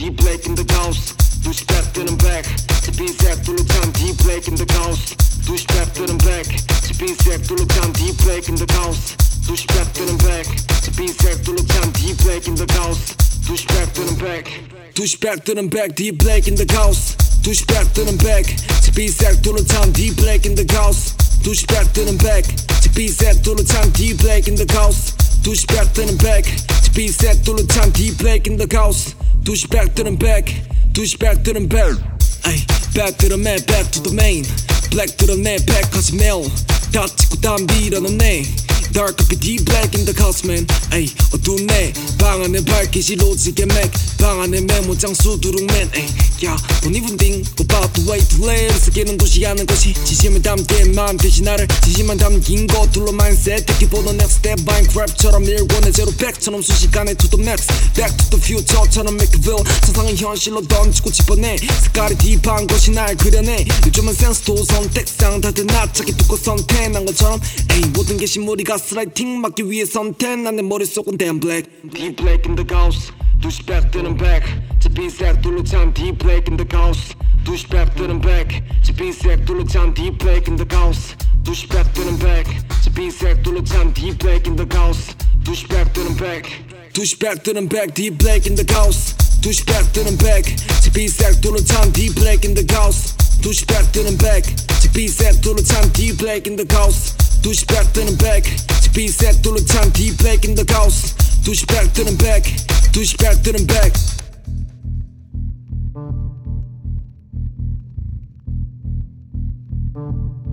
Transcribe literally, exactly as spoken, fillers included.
deep black in the house. douchebag들은 back 스피색 둘러찬 deep black in the house. douchebag들은 back 스피색 둘러찬 deep black in the house. douchebag들은 back 스피색 둘러찬 deep black in the house. douchebag들은 back douchebag들은 back deep black in the house. douchebag들은 back 스피색 둘러찬 deep black in the house. douchebag들은 back 스피색 둘러찬 deep black in the house. douchebag들은 back 스피색 둘러찬 deep black in the house. douchebag들은 back douchebag들은 back ay back to the man back to the main black to the net back까지 매일 다 찍고 담비라는 내 dark up deep black in the house man ay 어두운 내방 안에 밝히지 로직의 맥 방 안에 메모장 수두룩맨 ay yeah don't even think about the way to live 세계는 도시 않은 것이 지심을 담긴 마음 대신 나를 지심만 담긴 것들로 mindset 듣기보다 next step Minecraft처럼 일권의 제로 백처럼 순식간에 to the max back to the future처럼 make it real 상상은 현실로 던지고 집어내 색깔이 딥한 것이 날 그려내 요즘은 센스도 선택상 다들 낯짝이 두고 선택한 것처럼 ay 모든 게 신물이 가스라이팅 막기 위해 선택 난 내 머릿속은 damn black deep black in the house douchebag들은 back 스피색 둘러찬 deep black in the house. douchebag들은 back 스피색 둘러찬 deep black in the house. douchebag들은 back 스피색 둘러찬 deep black in the house. douchebag들은 back douchebag들은 back deep black in the house. douchebag들은 back 스피색 둘러찬 deep black in the house. douchebag들은 back 스피색 둘러찬 deep black in the house. douchebag들은 back 스피색 둘러찬 deep black in the house. douchebag들은 back douchebag들은 back Thank you.